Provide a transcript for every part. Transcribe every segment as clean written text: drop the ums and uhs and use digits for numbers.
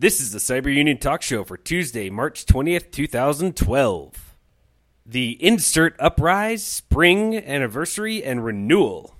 This is the Cyber Union Talk Show for Tuesday, March 20th, 2012. The Insert Uprise, Spring, Anniversary, and Renewal.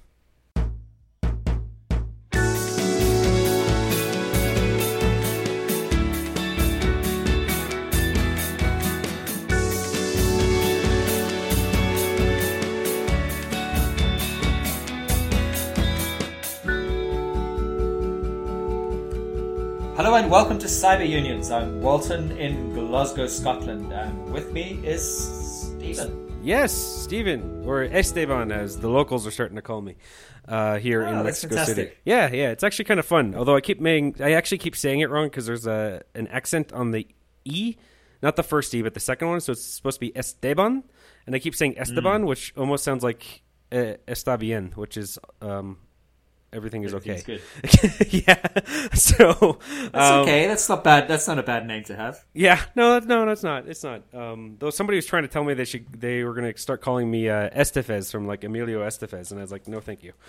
Hello and welcome to Cyber Unions. I'm Walton in Glasgow, Scotland, and with me is Stephen. Yes, Stephen, or Esteban, as the locals are starting to call me here in Mexico City. Yeah, it's actually kind of fun. Although I actually keep saying it wrong because there's an accent on the E, not the first E, but the second one. So it's supposed to be Esteban, and I keep saying Esteban, which almost sounds like está bien, which is everything is okay. Good. Yeah. So that's okay. That's not bad. That's not a bad name to have. Yeah. No, that's not. It's not. Though somebody was trying to tell me they were going to start calling me Estefez from like Emilio Estefez, and I was like, no, thank you.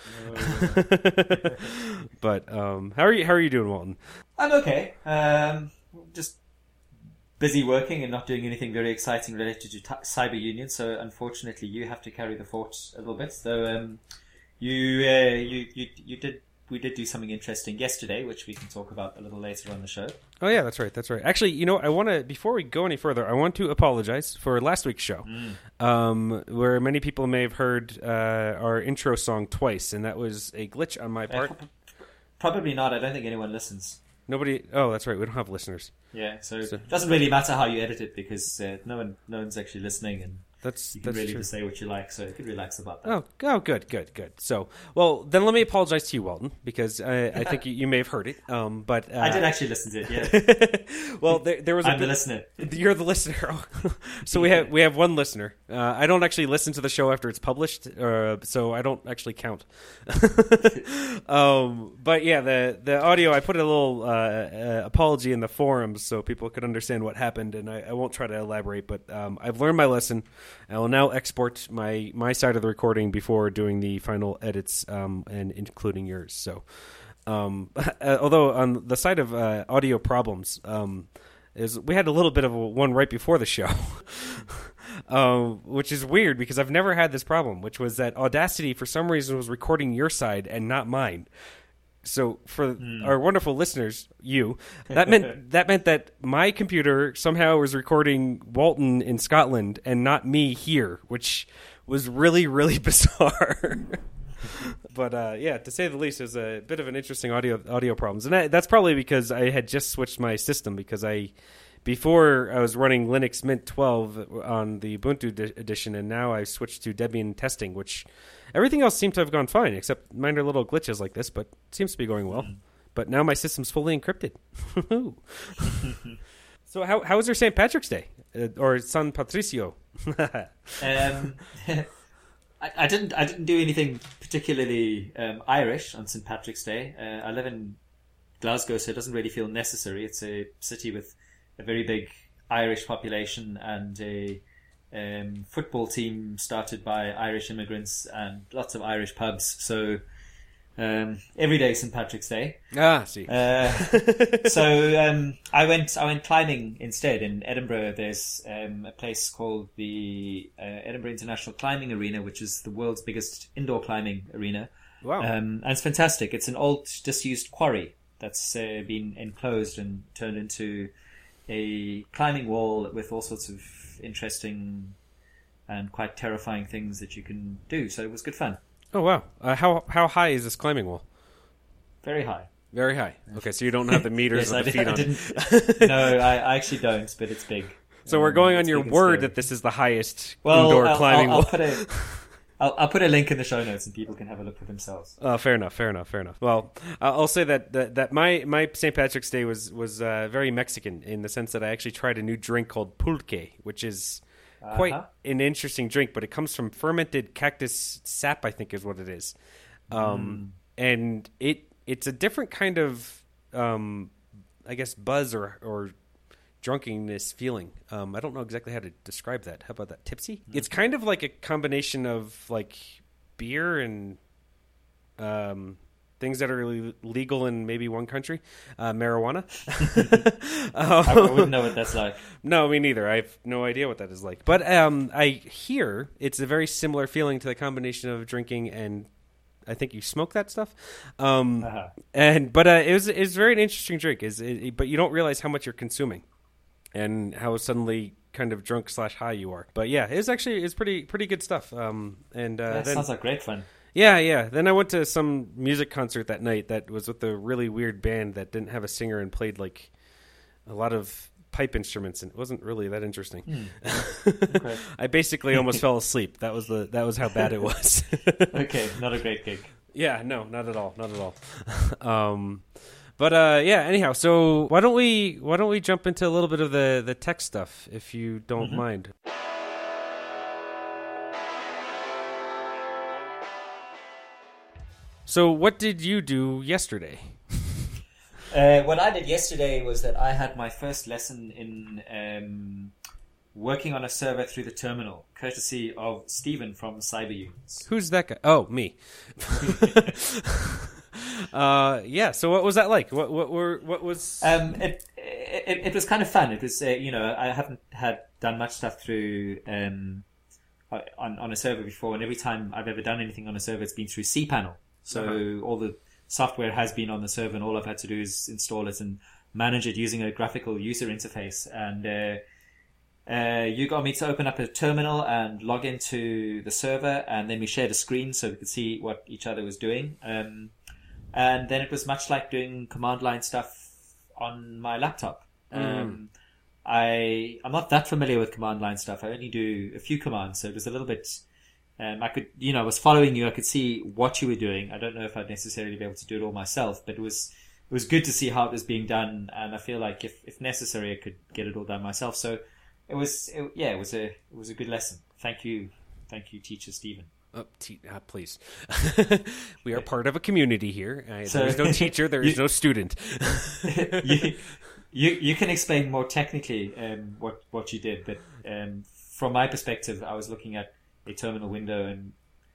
But how are you doing, Walton? I'm okay. Just busy working and not doing anything very exciting related to Cyber Union. So unfortunately, you have to carry the fort a little bit. So we did do something interesting yesterday, which we can talk about a little later on the show. Oh yeah, that's right. Actually, before we go any further, I want to apologize for last week's show, where many people may have heard our intro song twice, and that was a glitch on my part. Probably not. I don't think anyone listens. Nobody. Oh, that's right. We don't have listeners. Yeah, so it doesn't really matter how you edit it because no one's actually listening, and you can really just say what you like, so you can relax about that. Oh, good. So, well, then let me apologize to you, Walton, because I think you may have heard it. But I did actually listen to it. Yeah. Well, there was. I'm the listener. You're the listener. So we have one listener. I don't actually listen to the show after it's published, so I don't actually count. But yeah, the audio. I put a little apology in the forums so people could understand what happened, and I won't try to elaborate. But I've learned my lesson. I will now export my side of the recording before doing the final edits, and including yours. So, although on the side of audio problems, we had a little bit of one right before the show, which is weird because I've never had this problem, which was that Audacity for some reason was recording your side and not mine. So for our wonderful listeners, that meant that my computer somehow was recording Walton in Scotland and not me here, which was really, really bizarre. But yeah, to say the least, it was a bit of an interesting audio problems, and that's probably because I had just switched my system because before I was running Linux Mint 12 on the Ubuntu edition, and now I switched to Debian testing, which everything else seemed to have gone fine, except minor little glitches like this, but it seems to be going well. But now my system's fully encrypted. So how was your St. Patrick's Day? Or San Patricio? I didn't do anything particularly Irish on St. Patrick's Day. I live in Glasgow, so it doesn't really feel necessary. It's a city with a very big Irish population and a football team started by Irish immigrants and lots of Irish pubs. So every day is St. Patrick's Day. See. So I went climbing instead in Edinburgh. There's a place called the Edinburgh International Climbing Arena, which is the world's biggest indoor climbing arena. Wow. And it's fantastic. It's an old disused quarry that's been enclosed and turned into a climbing wall with all sorts of interesting and quite terrifying things that you can do. So it was good fun. Oh, wow. How high is this climbing wall? Very high. Very high. Okay, so you don't have the meters Yes, of the feet on it. No, I actually don't, but it's big. So we're going on your word that this is the highest indoor climbing wall. I'll put a link in the show notes and people can have a look for themselves. Fair enough. Well, I'll say that my St. Patrick's Day was very Mexican in the sense that I actually tried a new drink called pulque, which is quite an interesting drink, but it comes from fermented cactus sap, I think is what it is. And it's a different kind of, I guess, buzz or drunkenness feeling. I don't know exactly how to describe that. How about that? Tipsy? Mm-hmm. It's kind of like a combination of like beer and things that are legal in maybe one country, marijuana. I wouldn't know what that's like. No, me neither. I have no idea what that is like. But I hear it's a very similar feeling to the combination of drinking and I think you smoke that stuff. But it was very an interesting drink. But you don't realize how much you're consuming and how suddenly kind of drunk / high you are. But yeah, it's pretty good stuff. That sounds like great fun. Yeah. Then I went to some music concert that night that was with a really weird band that didn't have a singer and played like a lot of pipe instruments, and it wasn't really that interesting. Okay. I basically almost fell asleep. That was how bad it was. Okay, not a great gig. Yeah, no, not at all. Anyhow, so why don't we jump into a little bit of the tech stuff, if you don't mind. So what did you do yesterday? What I did yesterday was that I had my first lesson in working on a server through the terminal, courtesy of Stephen from Cyber Units. Who's that guy? Oh, me. So what was that like? What was? It was kind of fun. It was I haven't done much stuff through on a server before, and every time I've ever done anything on a server, it's been through cPanel. So all the software has been on the server, and all I've had to do is install it and manage it using a graphical user interface. And you got me to open up a terminal and log into the server, and then we shared a screen so we could see what each other was doing. And then it was much like doing command line stuff on my laptop. I'm not that familiar with command line stuff. I only do a few commands, so it was a little bit... I was following you. I could see what you were doing. I don't know if I'd necessarily be able to do it all myself, but it was good to see how it was being done. And I feel like if necessary, I could get it all done myself. So it was a good lesson. Thank you, teacher Stephen. Please. We are part of a community here. There is no teacher. There is no student. You can explain more technically what you did, but from my perspective, I was looking at a terminal window and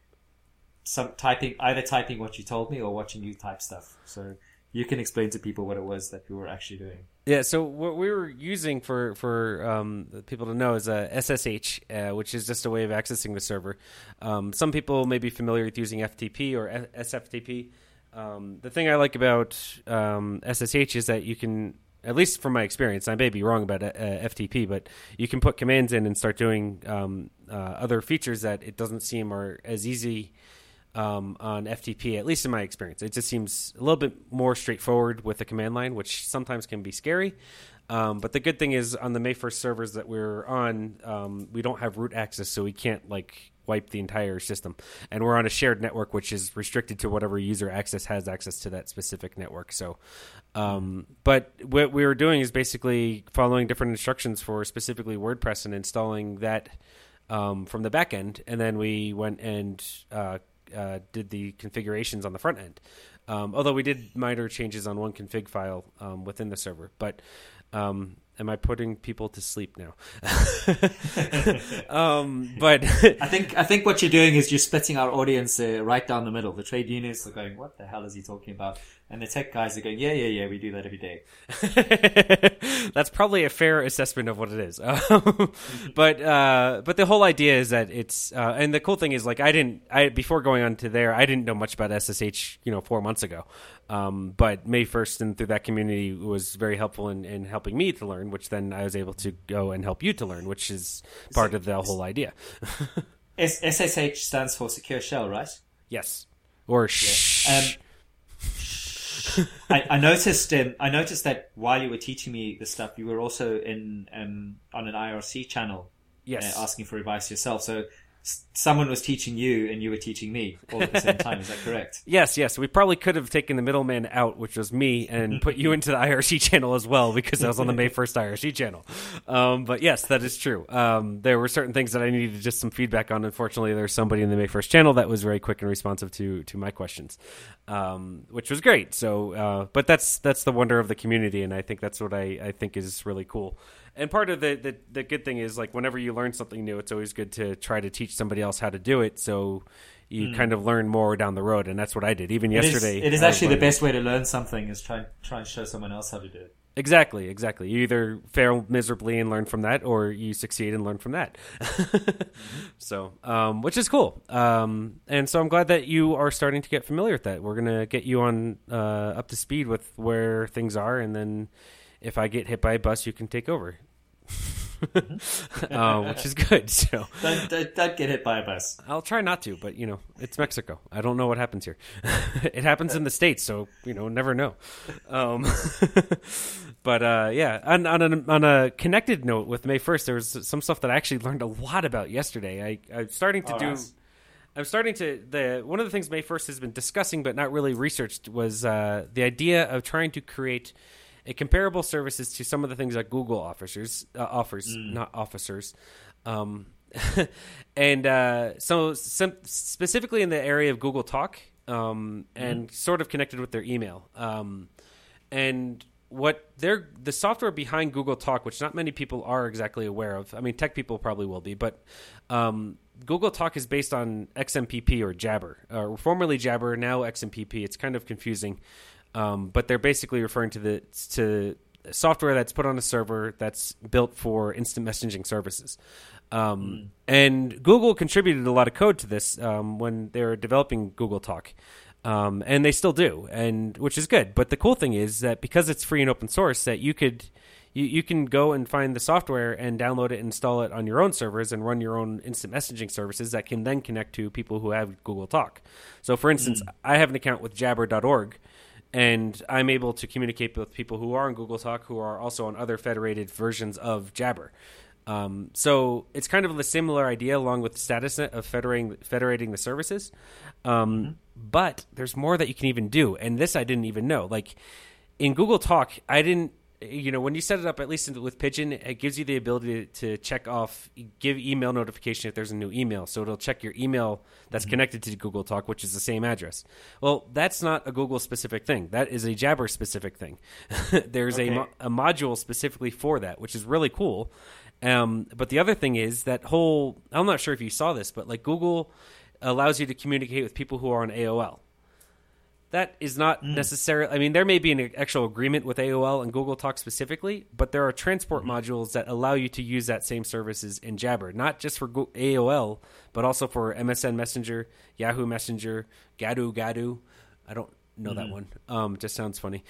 either typing what you told me or watching you type stuff. So you can explain to people what it was that you were actually doing. Yeah, so what we were using for people to know is SSH, which is just a way of accessing the server. Some people may be familiar with using FTP or SFTP. The thing I like about SSH is that you can, at least from my experience, I may be wrong about FTP, but you can put commands in and start doing other features that it doesn't seem are as easy on FTP, at least in my experience. It just seems a little bit more straightforward with the command line, which sometimes can be scary. But the good thing is on the May 1st servers that we're on, we don't have root access, so we can't wipe the entire system. And we're on a shared network, which is restricted to whatever user has access to that specific network. So, but what we were doing is basically following different instructions for specifically WordPress and installing that from the back end. And then we went and did the configurations on the front end. Although we did minor changes on one config file within the server. But am I putting people to sleep now? But I think what you're doing is you're splitting our audience right down the middle. The trade unionists are going, "What the hell is he talking about?" And the tech guys are going, "Yeah, we do that every day." That's probably a fair assessment of what it is. But the whole idea is that it's and the cool thing is before going on to there, I didn't know much about SSH 4 months ago. But May 1st and through that community was very helpful in helping me to learn, which then I was able to go and help you to learn, which is part of the whole idea. SSH stands for Secure Shell, right? Yes. Or shh. I noticed that while you were teaching me this stuff, you were also on an IRC channel, yes, asking for advice yourself. So someone was teaching you and you were teaching me all at the same time. Is that correct? Yes. We probably could have taken the middleman out, which was me, and put you into the IRC channel as well, because I was on the May 1st IRC channel. But yes, that is true. There were certain things that I needed just some feedback on. Unfortunately, there's somebody in the May 1st channel that was very quick and responsive to my questions, which was great. So, but that's the wonder of the community, and I think that's what I think is really cool. And part of the good thing is, whenever you learn something new, it's always good to try to teach teach somebody else how to do it. So you kind of learn more down the road, and that's what I did. Even yesterday, it is actually the best way to learn something is try and show someone else how to do it. Exactly. You either fail miserably and learn from that, or you succeed and learn from that. So, which is cool. And so I'm glad that you are starting to get familiar with that. We're going to get you on up to speed with where things are, and then if I get hit by a bus, you can take over. Which is good. So don't get hit by a bus. I'll try not to, but it's Mexico. I don't know what happens here. It happens in the States, so never know. But yeah, on a connected note with May 1st, there was some stuff that I actually learned a lot about yesterday. I'm starting to one of the things May 1st has been discussing but not really researched was the idea of trying to create a comparable services to some of the things that Google offers, not officers. And so specifically in the area of Google Talk, and sort of connected with their email. And what the software behind Google Talk, which not many people are exactly aware of. I mean, tech people probably will be, but Google Talk is based on XMPP or Jabber, formerly Jabber, now XMPP. It's kind of confusing. But they're basically referring to software that's put on a server that's built for instant messaging services. And Google contributed a lot of code to this when they were developing Google Talk. And they still do, which is good. But the cool thing is that because it's free and open source, that you can go and find the software and download it and install it on your own servers and run your own instant messaging services that can then connect to people who have Google Talk. So, for instance, I have an account with Jabber.org. And I'm able to communicate with people who are on Google Talk who are also on other federated versions of Jabber. So it's kind of a similar idea along with StatusNet of federating the services. But there's more that you can even do. And this I didn't even know. Like in Google Talk, I didn't, when you set it up, at least with Pigeon, it gives you the ability to check off, give email notification if there's a new email. So it'll check your email that's connected to Google Talk, which is the same address. Well, that's not a Google specific thing. That is a Jabber specific thing. There's a module specifically for that, which is really cool. But the other thing is that I'm not sure if you saw this, but like Google allows you to communicate with people who are on AOL. That is not necessarily... I mean, there may be an actual agreement with AOL and Google Talk specifically, but there are transport modules that allow you to use that same services in Jabber, not just for AOL, but also for MSN Messenger, Yahoo Messenger, Gadu. I don't know that one. Just sounds funny.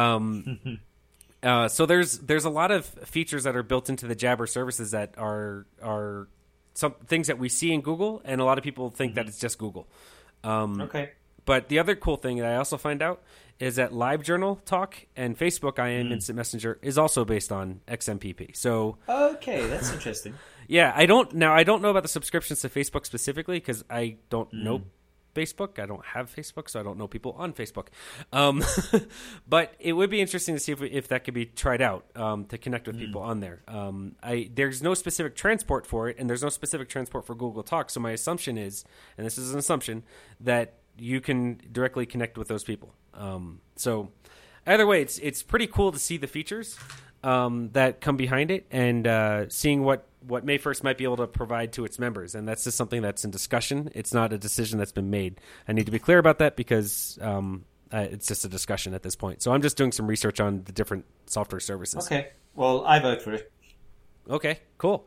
So there's a lot of features that are built into the Jabber services that are some things that we see in Google, and a lot of people think that it's just Google. But the other cool thing that I also find out is that LiveJournal Talk and Facebook IM Instant Messenger is also based on XMPP. So that's interesting. Yeah, I don't know about the subscriptions to Facebook specifically because I don't know Facebook. I don't have Facebook, so I don't know people on Facebook. But it would be interesting to see if that could be tried out to connect with people on there. There's no specific transport for it, and there's no specific transport for Google Talk. So my assumption is, and this is an assumption, that you can directly connect with those people. So either way, it's pretty cool to see the features that come behind it and seeing what May 1st might be able to provide to its members. And that's just something that's in discussion. It's not a decision that's been made. I need to be clear about that because it's just a discussion at this point. So I'm just doing some research on the different software services. Okay. Well, I vote for it. Okay, cool.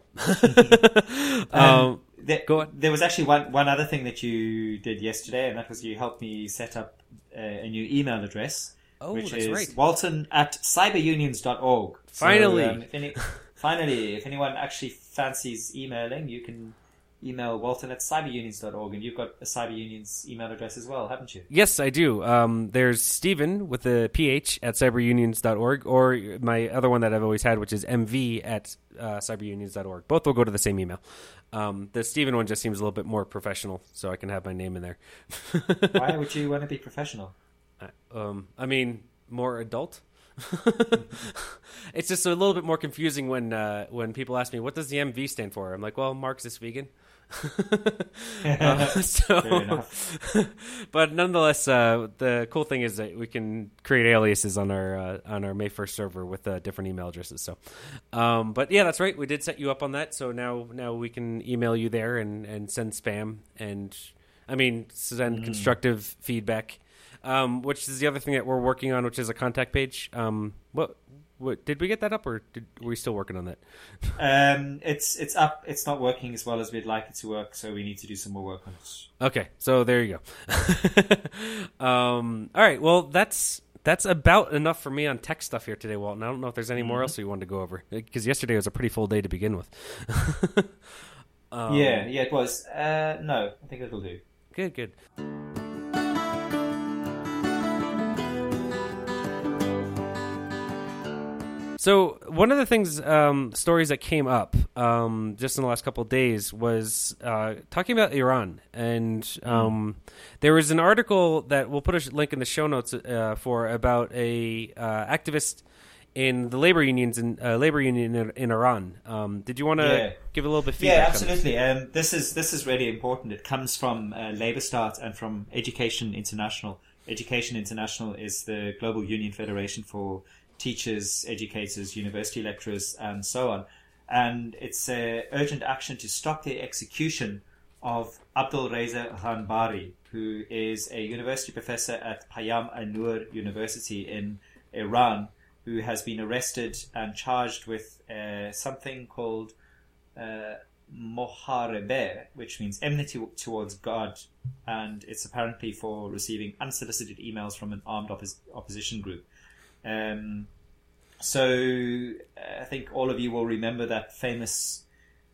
Go on. There was actually one other thing that you did yesterday, and that was you helped me set up a new email address, which is right. walton@cyberunions.org. Finally. Finally, if anyone actually fancies emailing, you can email walton@cyberunions.org, and you've got a CyberUnions email address as well, haven't you? Yes, I do. There's Stephen with the PH at cyberunions.org, or my other one that I've always had, which is mv@cyberunions.org. Both will go to the same email. The Stephen one just seems a little bit more professional, so I can have my name in there. Why would you want to be professional? I mean, more adult. It's just a little bit more confusing when people ask me, what does the MV stand for? I'm like, well, Marxist vegan. Fair enough. But nonetheless, the cool thing is that we can create aliases on our May 1st server with different email addresses. So, but yeah, that's right. We did set you up on that. So now we can email you there and send spam and send constructive feedback. Which is the other thing that we're working on, which is a contact page. What did we get that up, or were we still working on that? It's up. It's not working as well as we'd like it to work, so we need to do some more work on it. Okay, so there you go. All right, well that's about enough for me on tech stuff here today, Walton. I don't know if there's any more else you wanted to go over, because yesterday was a pretty full day to begin with. Yeah, it was. No, I think it'll do. Good. So one of the things, stories that came up just in the last couple of days was talking about Iran. And there was an article that we'll put a link in the show notes for about a activist in the labor union in Iran. Did you want to give a little bit of feedback? Yeah, absolutely. This is really important. It comes from Labour Start and from Education International. Education International is the global union federation for teachers, educators, university lecturers, and so on. And it's urgent action to stop the execution of Abdul Reza Ghanbari, who is a university professor at Payam Anur University in Iran, who has been arrested and charged with something called Moharebe, which means enmity towards God, and it's apparently for receiving unsolicited emails from an armed opposition group. So I think all of you will remember that famous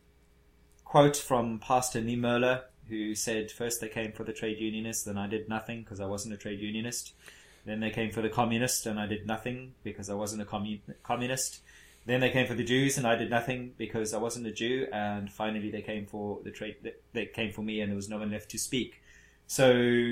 quote from Pastor Niemöller, who said, first they came for the trade unionists, then I did nothing because I wasn't a trade unionist. Then they came for the communists, and I did nothing because I wasn't a communist. Then they came for the Jews, and I did nothing because I wasn't a Jew. And finally they came for the trade. They came for me, and there was no one left to speak. So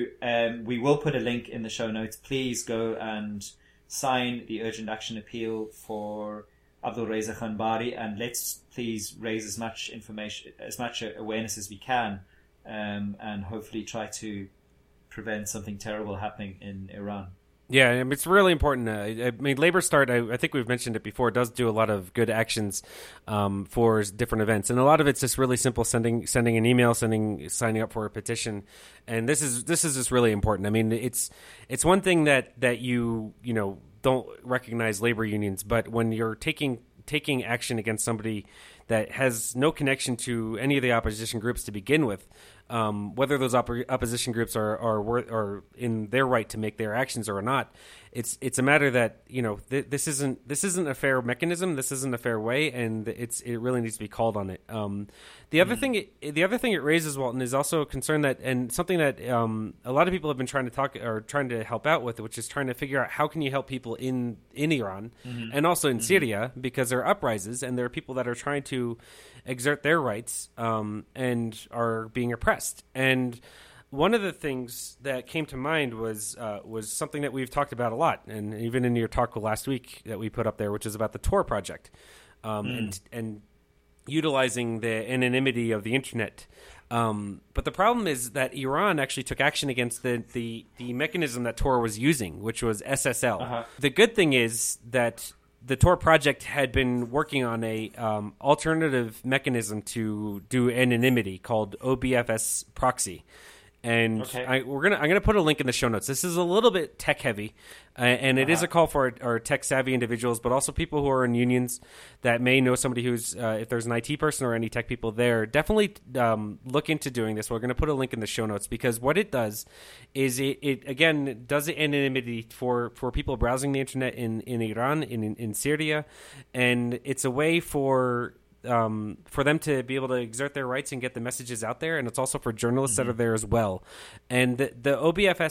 we will put a link in the show notes. Please go and sign the urgent action appeal for Abdul Reza Ghanbari, and let's please raise as much information, as much awareness as we can, and hopefully try to prevent something terrible happening in Iran. Yeah, it's really important. Labour Start, I think we've mentioned it before, does do a lot of good actions for different events. And a lot of it's just really simple, sending an email, signing up for a petition. And this is just really important. I mean, it's one thing that you don't recognize labor unions, but when you're taking action against somebody that has no connection to any of the opposition groups to begin with, whether those opposition groups are in their right to make their actions or not, it's a matter that this isn't a fair mechanism. This isn't a fair way, and it really needs to be called on it. The other thing it raises, Walton, is also a concern that, and something that a lot of people have been trying to help out with, which is trying to figure out how can you help people in Iran and also in Syria, because there are uprisings and there are people that are trying to exert their rights and are being oppressed. And one of the things that came to mind was something that we've talked about a lot, and even in your talk last week that we put up there, which is about the Tor project and utilizing the anonymity of the internet. But the problem is that Iran actually took action against the mechanism that Tor was using, which was SSL. Uh-huh. The good thing is that the Tor project had been working on a alternative mechanism to do anonymity called OBFS proxy. And okay. I'm gonna put a link in the show notes. This is a little bit tech heavy, and it is a call for our tech savvy individuals, but also people who are in unions that may know somebody who's if there's an IT person or any tech people there, definitely look into doing this. We're going to put a link in the show notes, because what it does is it again does the anonymity for people browsing the internet in Iran, in Syria, and it's a way for them to be able to exert their rights and get the messages out there, and it's also for journalists that are there as well. And the OBFS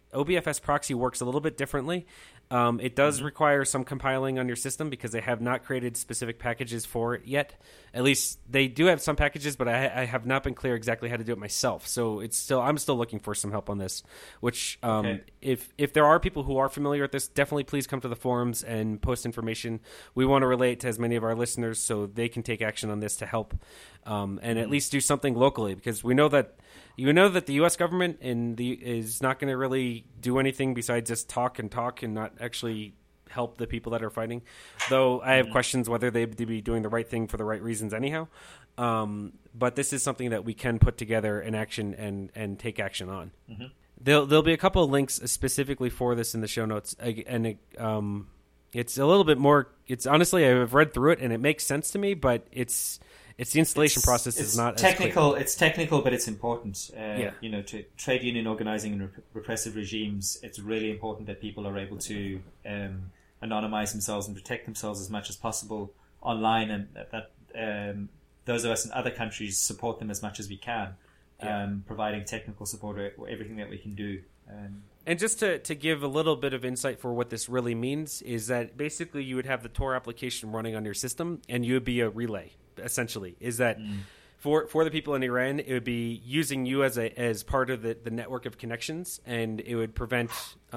OBFS proxy works a little bit differently. It does require some compiling on your system because they have not created specific packages for it yet. At least they do have some packages, but I have not been clear exactly how to do it myself. So I'm still looking for some help on this. Which, if there are people who are familiar with this, definitely please come to the forums and post information. We want to relate to as many of our listeners so they can take action on this to help, and at least do something locally, because we know that. You know that the U.S. government is not going to really do anything besides just talk and not actually help the people that are fighting. Though I have questions whether they'd be doing the right thing for the right reasons anyhow. But this is something that we can put together in action and take action on. Mm-hmm. There'll be a couple of links specifically for this in the show notes, and it's a little bit more. It's honestly, I've read through it and it makes sense to me, but it's the installation process is not technical. As clear. It's technical, but it's important. To trade union organizing in repressive regimes, it's really important that people are able to anonymize themselves and protect themselves as much as possible online, and that those of us in other countries support them as much as we can, providing technical support or everything that we can do. And just to give a little bit of insight for what this really means is that basically you would have the Tor application running on your system, and you would be a relay. Essentially, is that for the people in Iran, it would be using you as part of the network of connections, and it would prevent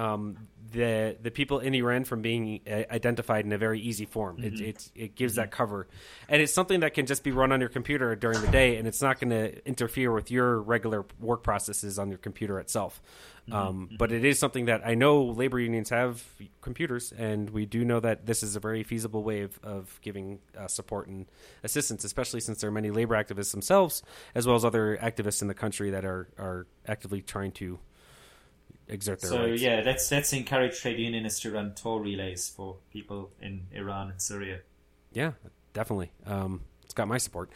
the people in Iran from being identified in a very easy form. Mm-hmm. It gives that cover, and it's something that can just be run on your computer during the day, and it's not going to interfere with your regular work processes on your computer itself. But it is something that I know labor unions have computers, and we do know that this is a very feasible way of giving support and assistance, especially since there are many labor activists themselves, as well as other activists in the country that are actively trying to exert their rights. So let's encourage trade unionists to run Tor relays for people in Iran and Syria. Yeah, definitely. It's got my support.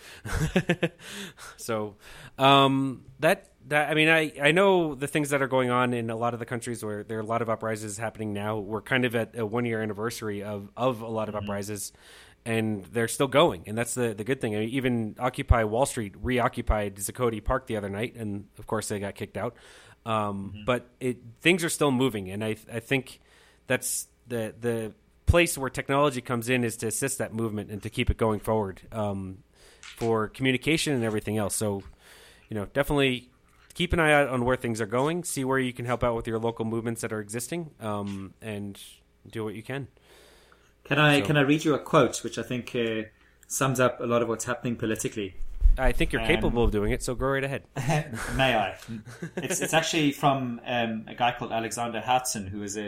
So that I mean, I know the things that are going on in a lot of the countries where there are a lot of uprisings happening now. We're kind of at a 1-year anniversary of a lot of uprisings, and they're still going, and that's the good thing. I mean, even Occupy Wall Street reoccupied Zuccotti Park the other night, and of course they got kicked out. But things are still moving, and I think that's the place where technology comes in is to assist that movement and to keep it going forward for communication and everything else. So, definitely keep an eye out on where things are going, see where you can help out with your local movements that are existing, and do what you can. Can I read you a quote, which I think sums up a lot of what's happening politically? I think you're capable of doing it, so go right ahead. May I? It's actually from a guy called Alexander Herzen, who is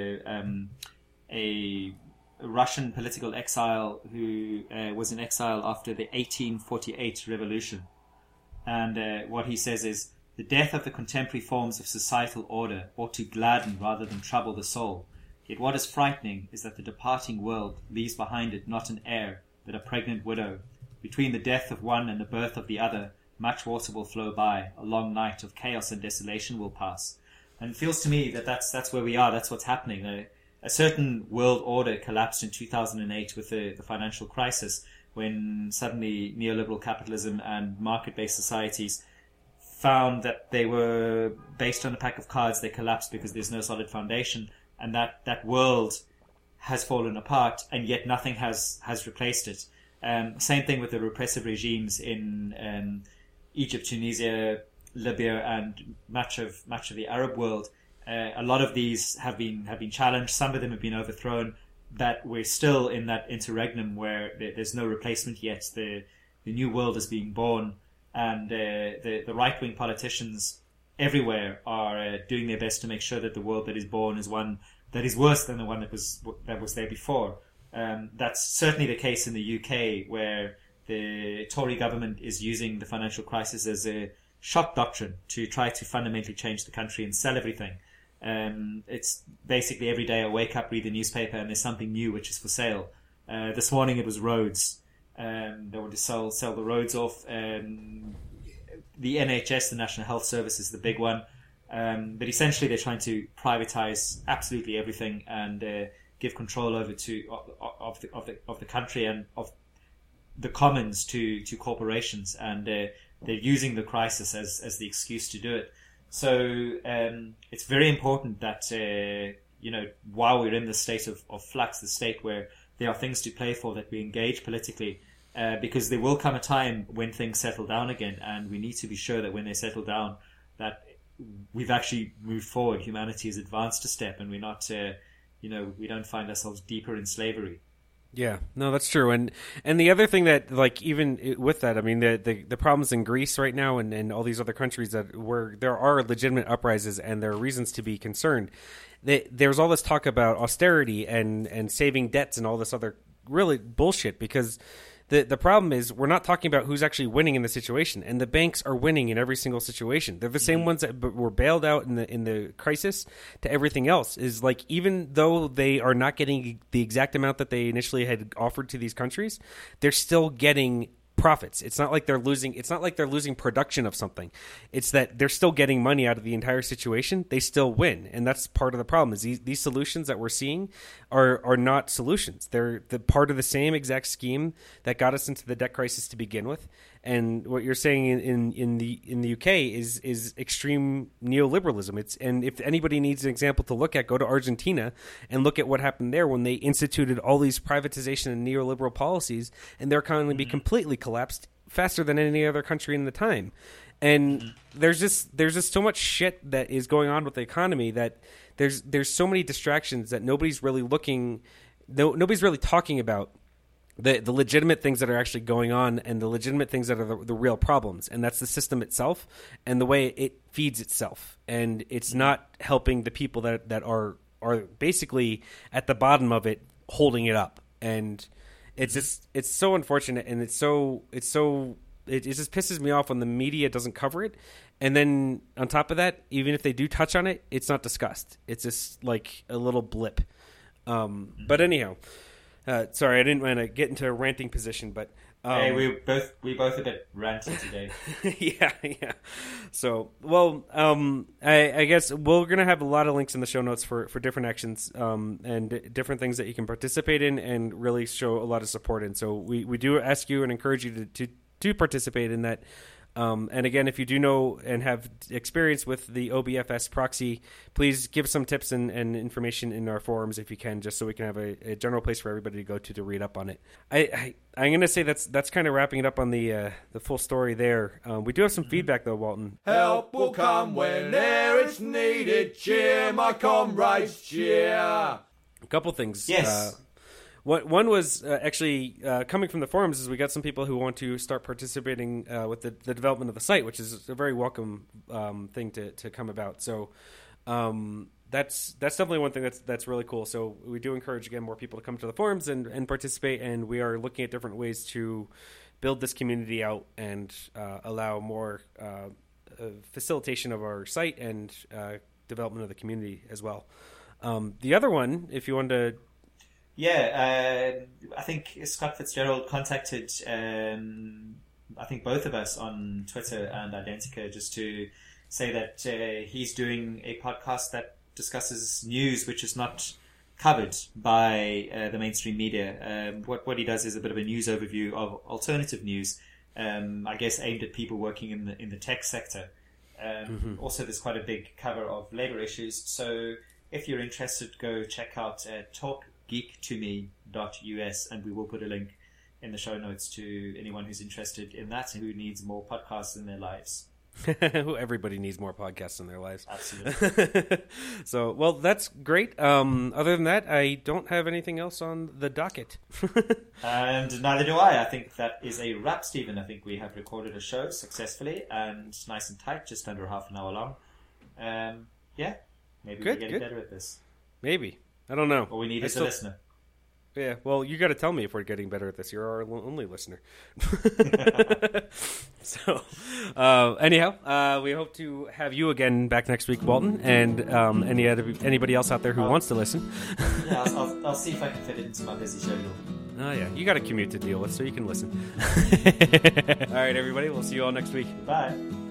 a Russian political exile who was in exile after the 1848 revolution. And what he says is, the death of the contemporary forms of societal order ought to gladden rather than trouble the soul. Yet what is frightening is that the departing world leaves behind it not an heir, but a pregnant widow. Between the death of one and the birth of the other, much water will flow by. A long night of chaos and desolation will pass. And it feels to me that that's where we are. That's what's happening. A certain world order collapsed in 2008 with the financial crisis, when suddenly neoliberal capitalism and market-based societies found that they were based on a pack of cards. They collapsed because there's no solid foundation, and that world has fallen apart, and yet nothing has replaced it. Same thing with the repressive regimes in Egypt, Tunisia, Libya, and much of the Arab world. A lot of these have been challenged. Some of them have been overthrown. That we're still in that interregnum where there's no replacement yet. The new world is being born, and the right-wing politicians everywhere are doing their best to make sure that the world that is born is one that is worse than the one that was there before. That's certainly the case in the UK, where the Tory government is using the financial crisis as a shock doctrine to try to fundamentally change the country and sell everything. It's basically every day I wake up, read the newspaper, and there's something new which is for sale. This morning it was roads. They want to sell the roads off. The NHS, the National Health Service, is the big one. But essentially they're trying to privatize absolutely everything and give control over of the country and of the commons to corporations, and they're using the crisis as the excuse to do it. So it's very important that, while we're in the state of flux, the state where there are things to play for, that we engage politically, because there will come a time when things settle down again, and we need to be sure that when they settle down, that we've actually moved forward. Humanity has advanced a step, and we're not, we don't find ourselves deeper in slavery. Yeah, no, that's true. And the other thing that, like, even with that, I mean, the problems in Greece right now and all these other countries where there are legitimate uprises and there are reasons to be concerned. There's all this talk about austerity and saving debts and all this other really bullshit, because the problem is we're not talking about who's actually winning in the situation, and the banks are winning in every single situation. They're the same ones that were bailed out in the crisis to everything else. Is like, even though they are not getting the exact amount that they initially had offered to these countries, they're still getting profits. It's not like they're losing. It's not like they're losing production of something. It's that they're still getting money out of the entire situation. They still win, and that's part of the problem. Is these solutions that we're seeing are not solutions. They're the part of the same exact scheme that got us into the debt crisis to begin with. And what you're saying in the UK is extreme neoliberalism. And if anybody needs an example to look at, go to Argentina and look at what happened there when they instituted all these privatization and neoliberal policies, and their economy be completely collapsed faster than any other country in the time. And there's just so much shit that is going on with the economy that there's so many distractions that nobody's really nobody's really talking about the legitimate things that are actually going on, and the legitimate things that are the real problems. And that's the system itself and the way it feeds itself. And it's not helping the people that are basically at the bottom of it, holding it up. And it's so unfortunate, and it just pisses me off when the media doesn't cover it. And then on top of that, even if they do touch on it, it's not discussed. It's just like a little blip. But anyhow, sorry, I didn't want to get into a ranting position, but hey, we both a bit ranty today. yeah. So, well, I guess we're gonna have a lot of links in the show notes for different actions and different things that you can participate in and really show a lot of support in. So we do ask you and encourage you to participate in that. And again, if you do know and have experience with the OBFS proxy, please give some tips and information in our forums if you can, just so we can have a general place for everybody to go to read up on it. I'm going to say that's kind of wrapping it up on the full story there. We do have some feedback, though, Walton. Help will come whenever it's needed. Cheer, my comrades, cheer. A couple things. Yes. One was actually coming from the forums is we got some people who want to start participating with the development of the site, which is a very welcome thing to come about. So that's definitely one thing that's really cool. So we do encourage, again, more people to come to the forums and participate, and we are looking at different ways to build this community out and allow more facilitation of our site and development of the community as well. The other one, if you wanted to... Yeah, I think Scott Fitzgerald contacted, I think both of us on Twitter and Identica, just to say that he's doing a podcast that discusses news which is not covered by the mainstream media. What he does is a bit of a news overview of alternative news, I guess aimed at people working in the tech sector. Also, there's quite a big cover of labor issues. So if you're interested, go check out talkgeektome.us, and we will put a link in the show notes to anyone who's interested in that and who needs more podcasts in their lives. Everybody needs more podcasts in their lives. Absolutely. So, well, that's great. Other than that, I don't have anything else on the docket. And neither do I. I think that is a wrap, Stephen. I think we have recorded a show successfully and nice and tight, just under half an hour long. Yeah, maybe we're getting better at this. Maybe. I don't know. All we need is a listener. Yeah, well, you got to tell me if we're getting better at this. You're our only listener. So, anyhow, we hope to have you again back next week, Walton, and anybody else out there who wants to listen. Yeah, I'll see if I can fit it into my busy schedule. Oh, yeah. You got a commute to deal with, so you can listen. All right, everybody. We'll see you all next week. Bye.